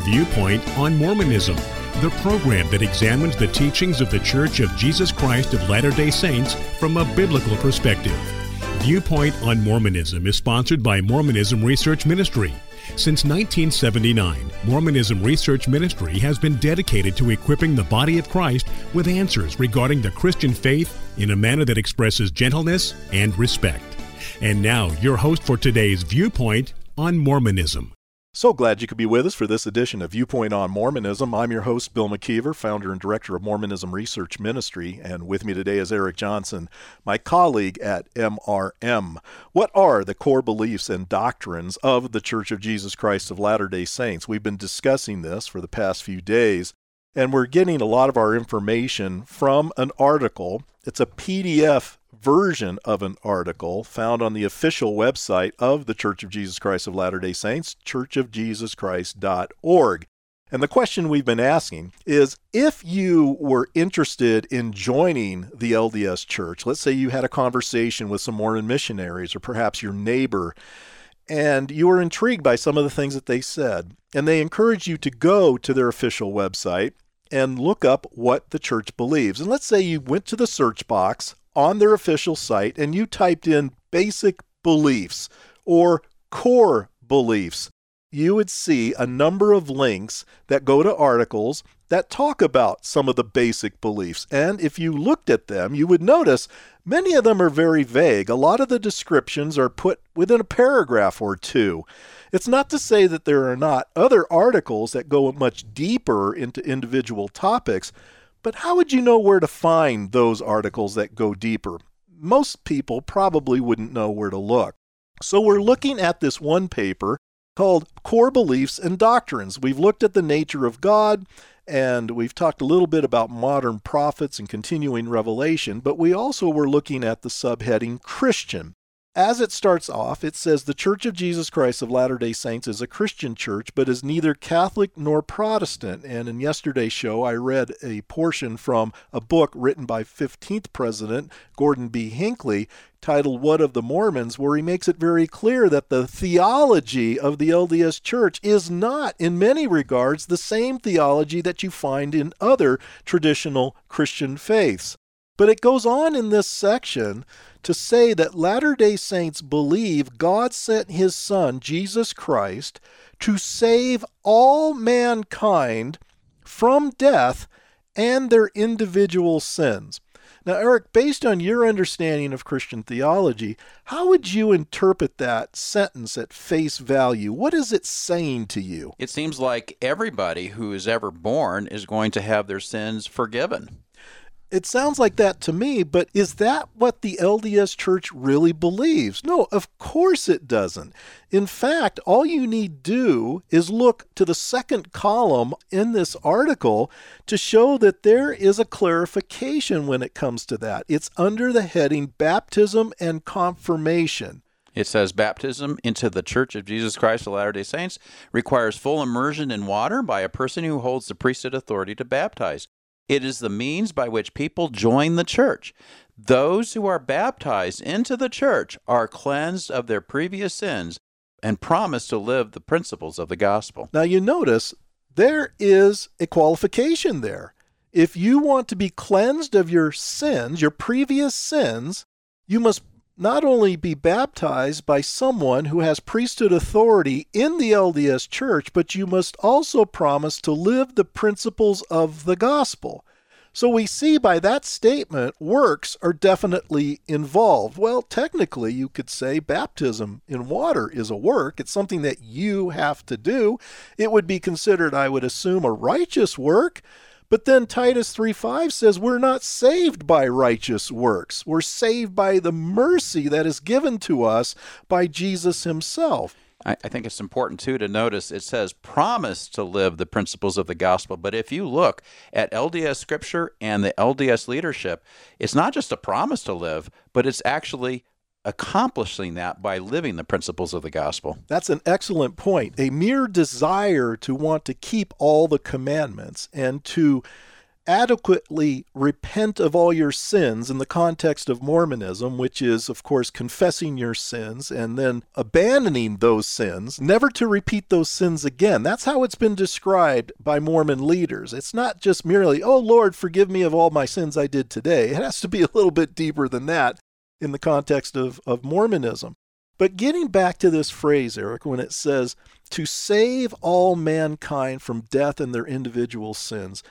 Viewpoint on Mormonism, the program that examines the teachings of the Church of Jesus Christ of Latter-day Saints from a biblical perspective. Viewpoint on Mormonism is sponsored by Mormonism Research Ministry. Since 1979, Mormonism Research Ministry has been dedicated to equipping the body of Christ with answers regarding the Christian faith in a manner that expresses gentleness and respect. And now, your host for today's Viewpoint on Mormonism. So glad you could be with us for this edition of Viewpoint on Mormonism. I'm your host, Bill McKeever, founder and director of Mormonism Research Ministry, and with me today is Eric Johnson, my colleague at MRM. What are the core beliefs and doctrines of the Church of Jesus Christ of Latter-day Saints? We've been discussing this for the past few days, and we're getting a lot of our information from an article. It's a PDF version of an article found on the official website of the Church of Jesus Christ of Latter-day Saints, churchofjesuschrist.org. And the question we've been asking is, if you were interested in joining the LDS Church, let's say you had a conversation with some Mormon missionaries or perhaps your neighbor, and you were intrigued by some of the things that they said, and they encouraged you to go to their official website and look up what the church believes. And let's say you went to the search box on their official site and you typed in basic beliefs or core beliefs. You would see a number of links that go to articles that talk about some of the basic beliefs. And if you looked at them, you would notice many of them are very vague. A lot of the descriptions are put within a paragraph or two. It's not to say that there are not other articles that go much deeper into individual topics, but how would you know where to find those articles that go deeper? Most people probably wouldn't know where to look. So we're looking at this one paper called Core Beliefs and Doctrines. We've looked at the nature of God, and we've talked a little bit about modern prophets and continuing revelation, but we also were looking at the subheading Christian. As it starts off, it says the Church of Jesus Christ of Latter-day Saints is a Christian church, but is neither Catholic nor Protestant. And in yesterday's show, I read a portion from a book written by 15th President Gordon B. Hinckley titled What of the Mormons, where he makes it very clear that the theology of the LDS Church is not, in many regards, the same theology that you find in other traditional Christian faiths. But it goes on in this section to say that Latter-day Saints believe God sent his Son, Jesus Christ, to save all mankind from death and their individual sins. Now, Eric, based on your understanding of Christian theology, how would you interpret that sentence at face value? What is it saying to you? It seems like everybody who is ever born is going to have their sins forgiven. It sounds like that to me, but is that what the LDS Church really believes? No, of course it doesn't. In fact, all you need do is look to the second column in this article to show that there is a clarification when it comes to that. It's under the heading Baptism and Confirmation. It says baptism into the Church of Jesus Christ of Latter-day Saints requires full immersion in water by a person who holds the priesthood authority to baptize. It is the means by which people join the church. Those who are baptized into the church are cleansed of their previous sins and promise to live the principles of the gospel. Now you notice there is a qualification there. If you want to be cleansed of your sins, your previous sins, you must not only be baptized by someone who has priesthood authority in the LDS Church, but you must also promise to live the principles of the gospel. So we see by that statement, works are definitely involved. Well, technically, you could say baptism in water is a work. It's something that you have to do. It would be considered, I would assume, a righteous work. But then Titus 3:5 says we're not saved by righteous works. We're saved by the mercy that is given to us by Jesus himself. I think it's important, too, to notice it says promise to live the principles of the gospel. But if you look at LDS Scripture and the LDS leadership, it's not just a promise to live, but it's actually accomplishing that by living the principles of the gospel. That's an excellent point. A mere desire to want to keep all the commandments and to adequately repent of all your sins in the context of Mormonism, which is, of course, confessing your sins and then abandoning those sins, never to repeat those sins again. That's how it's been described by Mormon leaders. It's not just merely, oh, Lord, forgive me of all my sins I did today. It has to be a little bit deeper than that in the context of Mormonism. But getting back to this phrase, Eric, when it says, to save all mankind from death and their individual sins,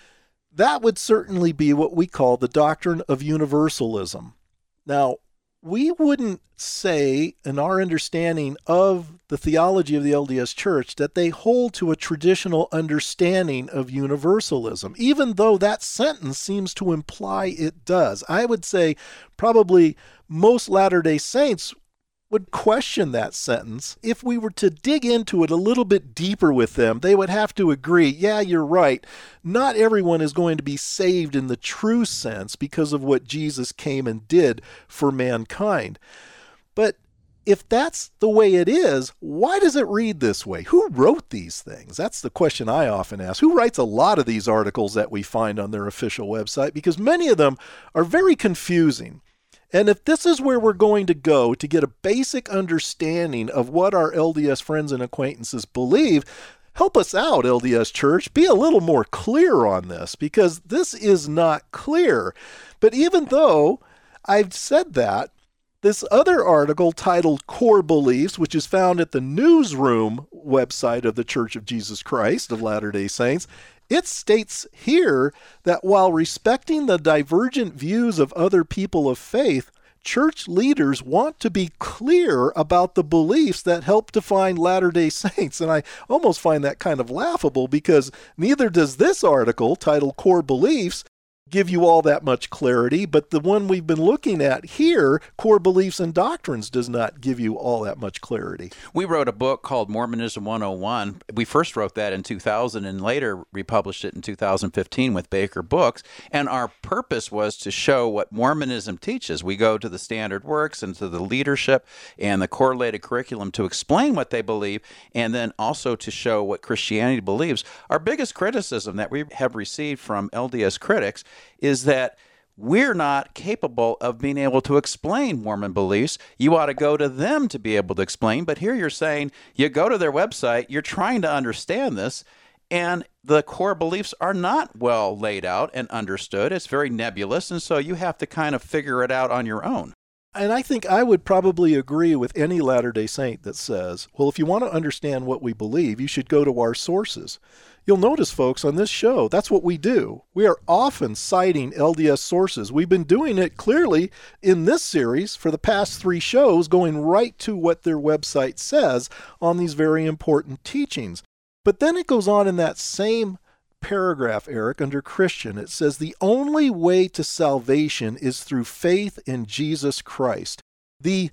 that would certainly be what we call the doctrine of universalism. Now, we wouldn't say, in our understanding of the theology of the LDS Church, that they hold to a traditional understanding of universalism, even though that sentence seems to imply it does. I would say probably most Latter-day Saints would question that sentence. If we were to dig into it a little bit deeper with them, they would have to agree, yeah, you're right. Not everyone is going to be saved in the true sense because of what Jesus came and did for mankind. But if that's the way it is, why does it read this way? Who wrote these things? That's the question I often ask. Who writes a lot of these articles that we find on their official website? Because many of them are very confusing. And if this is where we're going to go to get a basic understanding of what our LDS friends and acquaintances believe, help us out, LDS Church. Be a little more clear on this, because this is not clear. But even though I've said that, this other article titled Core Beliefs, which is found at the Newsroom website of the Church of Jesus Christ of Latter-day Saints, it states here that while respecting the divergent views of other people of faith, church leaders want to be clear about the beliefs that help define Latter-day Saints. And I almost find that kind of laughable, because neither does this article titled Core Beliefs give you all that much clarity, but the one we've been looking at here, Core Beliefs and Doctrines, does not give you all that much clarity. We wrote a book called Mormonism 101. We first wrote that in 2000 and later republished it in 2015 with Baker Books, and our purpose was to show what Mormonism teaches. We go to the standard works and to the leadership and the correlated curriculum to explain what they believe, and then also to show what Christianity believes. Our biggest criticism that we have received from LDS critics is that we're not capable of being able to explain Mormon beliefs. You ought to go to them to be able to explain. But here you're saying you go to their website, you're trying to understand this, and the core beliefs are not well laid out and understood. It's very nebulous, and so you have to kind of figure it out on your own. And I think I would probably agree with any Latter-day Saint that says, well, if you want to understand what we believe, you should go to our sources. You'll notice, folks, on this show, that's what we do. We are often citing LDS sources. We've been doing it clearly in this series for the past 3 shows, going right to what their website says on these very important teachings. But then it goes on in that same paragraph, Eric, under Christian. It says, the only way to salvation is through faith in Jesus Christ. The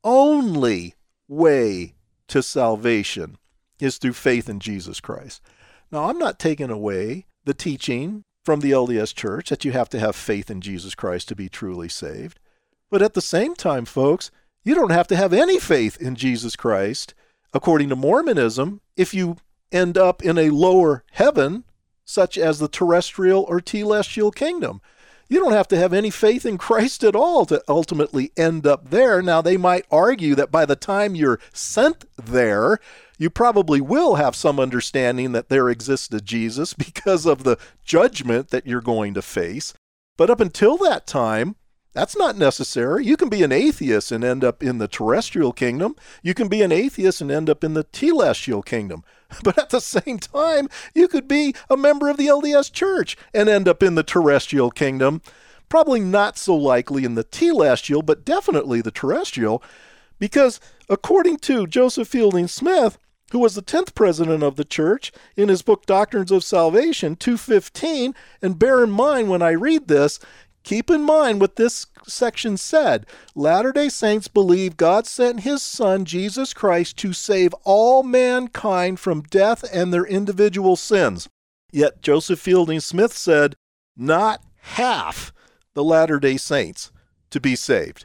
only way to salvation is through faith in Jesus Christ. Now, I'm not taking away the teaching from the LDS Church that you have to have faith in Jesus Christ to be truly saved. But at the same time, folks, you don't have to have any faith in Jesus Christ, according to Mormonism, if you end up in a lower heaven, such as the terrestrial or telestial kingdom. You don't have to have any faith in Christ at all to ultimately end up there. Now, they might argue that by the time you're sent there, you probably will have some understanding that there exists a Jesus because of the judgment that you're going to face. But up until that time, that's not necessary. You can be an atheist and end up in the terrestrial kingdom. You can be an atheist and end up in the telestial kingdom. But at the same time, you could be a member of the LDS Church and end up in the terrestrial kingdom. Probably not so likely in the telestial, but definitely the terrestrial. Because according to Joseph Fielding Smith, who was the 10th president of the church, in his book Doctrines of Salvation, 215, and bear in mind when I read this, keep in mind what this section said. Latter-day Saints believe God sent his Son, Jesus Christ, to save all mankind from death and their individual sins. Yet Joseph Fielding Smith said, not half the Latter-day Saints to be saved.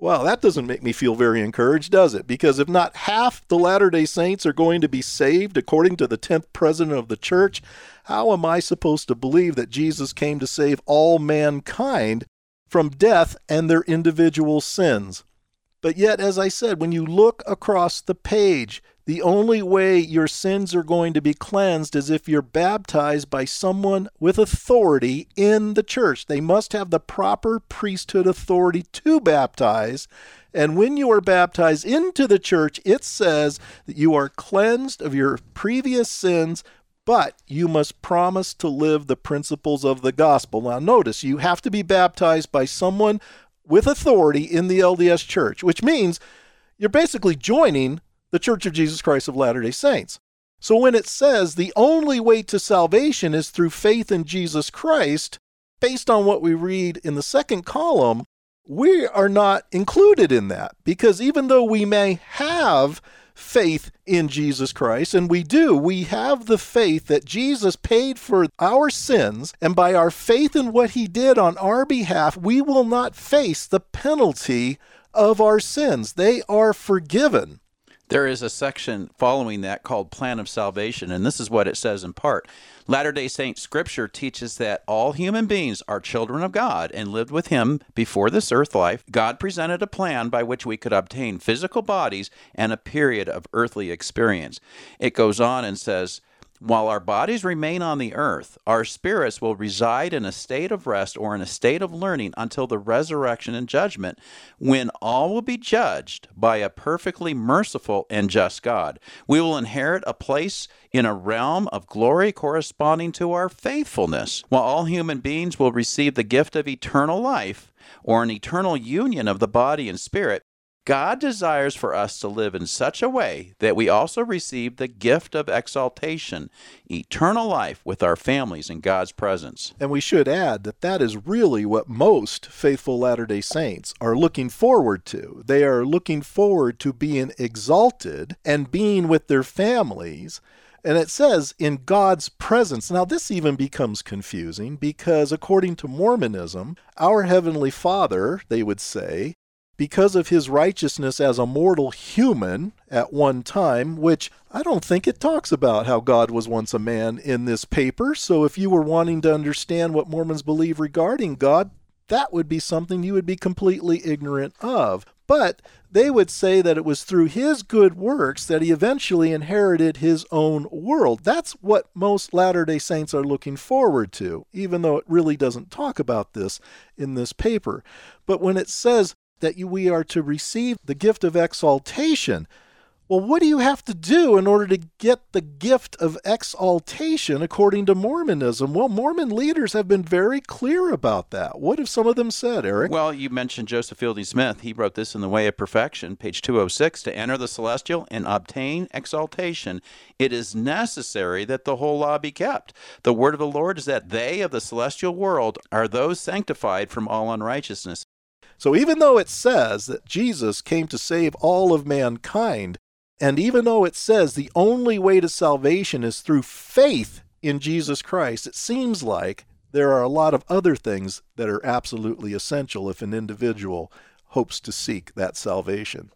Well, that doesn't make me feel very encouraged, does it? Because if not half the Latter-day Saints are going to be saved according to the 10th president of the church, how am I supposed to believe that Jesus came to save all mankind from death and their individual sins? But yet, as I said, when you look across the page, the only way your sins are going to be cleansed is if you're baptized by someone with authority in the church. They must have the proper priesthood authority to baptize. And when you are baptized into the church, it says that you are cleansed of your previous sins, but you must promise to live the principles of the gospel. Now notice, you have to be baptized by someone with authority in the LDS church, which means you're basically joining the Church of Jesus Christ of Latter-day Saints. So when it says the only way to salvation is through faith in Jesus Christ, based on what we read in the second column, we are not included in that, because even though we may have faith in Jesus Christ, and we do, we have the faith that Jesus paid for our sins, and by our faith in what he did on our behalf, we will not face the penalty of our sins. They are forgiven. There is a section following that called Plan of Salvation, and this is what it says in part. Latter-day Saint Scripture teaches that all human beings are children of God and lived with him before this earth life. God presented a plan by which we could obtain physical bodies and a period of earthly experience. It goes on and says, while our bodies remain on the earth, our spirits will reside in a state of rest or in a state of learning until the resurrection and judgment, when all will be judged by a perfectly merciful and just God. We will inherit a place in a realm of glory corresponding to our faithfulness, while all human beings will receive the gift of eternal life or an eternal union of the body and spirit. God desires for us to live in such a way that we also receive the gift of exaltation, eternal life with our families in God's presence. And we should add that that is really what most faithful Latter-day Saints are looking forward to. They are looking forward to being exalted and being with their families. And it says, in God's presence. Now, this even becomes confusing because according to Mormonism, our Heavenly Father, they would say, because of his righteousness as a mortal human at one time, which I don't think it talks about how God was once a man in this paper. So if you were wanting to understand what Mormons believe regarding God, that would be something you would be completely ignorant of. But they would say that it was through his good works that he eventually inherited his own world. That's what most Latter-day Saints are looking forward to, even though it really doesn't talk about this in this paper. But when it says that we are to receive the gift of exaltation. Well, what do you have to do in order to get the gift of exaltation according to Mormonism? Well, Mormon leaders have been very clear about that. What have some of them said, Eric? Well, you mentioned Joseph Fielding Smith. He wrote this in The Way of Perfection, page 206, to enter the celestial and obtain exaltation, it is necessary that the whole law be kept. The word of the Lord is that they of the celestial world are those sanctified from all unrighteousness. So even though it says that Jesus came to save all of mankind, and even though it says the only way to salvation is through faith in Jesus Christ, it seems like there are a lot of other things that are absolutely essential if an individual hopes to seek that salvation.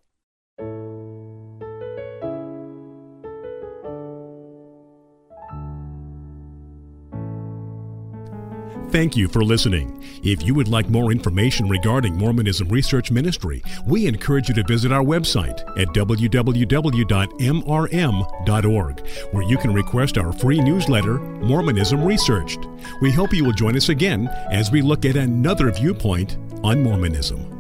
Thank you for listening. If you would like more information regarding Mormonism Research Ministry, we encourage you to visit our website at www.mrm.org, where you can request our free newsletter, Mormonism Researched. We hope you will join us again as we look at another viewpoint on Mormonism.